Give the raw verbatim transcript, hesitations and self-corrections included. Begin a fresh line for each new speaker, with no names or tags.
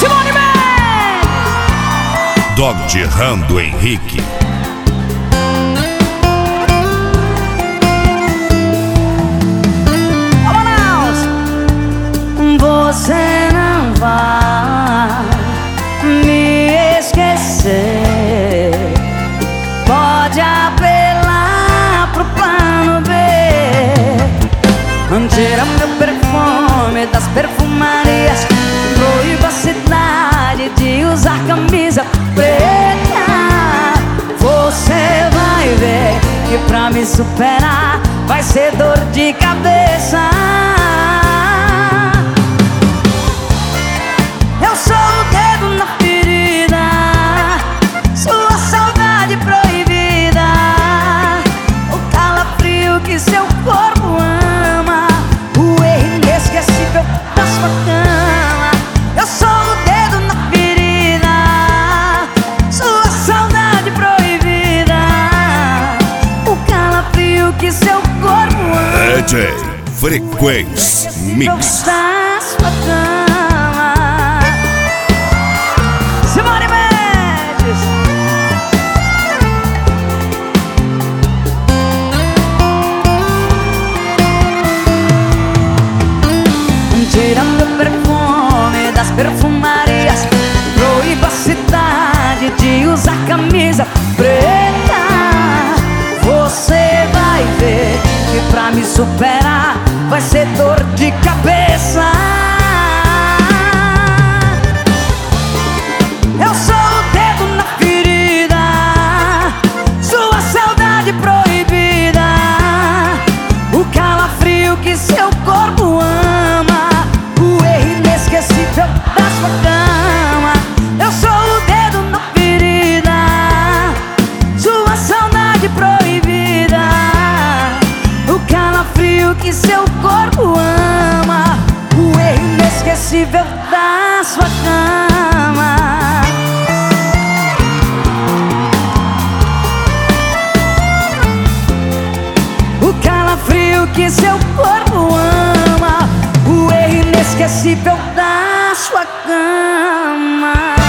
Simone Mendes.
Dog Rando Henrique.
Você não vai me esquecer. Pode apelar pro plano B. Tira meu perfume das perfumarias. Proíba a cidade de usar camisa preta. Você vai ver que pra me superar vai ser dor de cabeça. Eu sou o dedo na ferida, sua saudade proibida, o calafrio que seu corpo ama, o erro inesquecível da sua cama. Eu sou o dedo na ferida, sua saudade proibida, o calafrio que seu corpo ama.
D J Frequência Mix.
Da sua cama. Simone Mendes. Tira meu perfume das perfumarias. Proíba a cidade de usar camisa preta. Você vai ver que pra me superar vai ser dor de cabeça. Eu sou o dedo na ferida, sua saudade proibida, o calafrio que seu corpo ama, o erro inesquecível da sua cama. Eu sou o dedo na ferida, sua saudade proibida, o calafrio que seu corpo ama, o erro inesquecível da sua cama. Frio que seu corpo ama, o erro inesquecível da sua cama.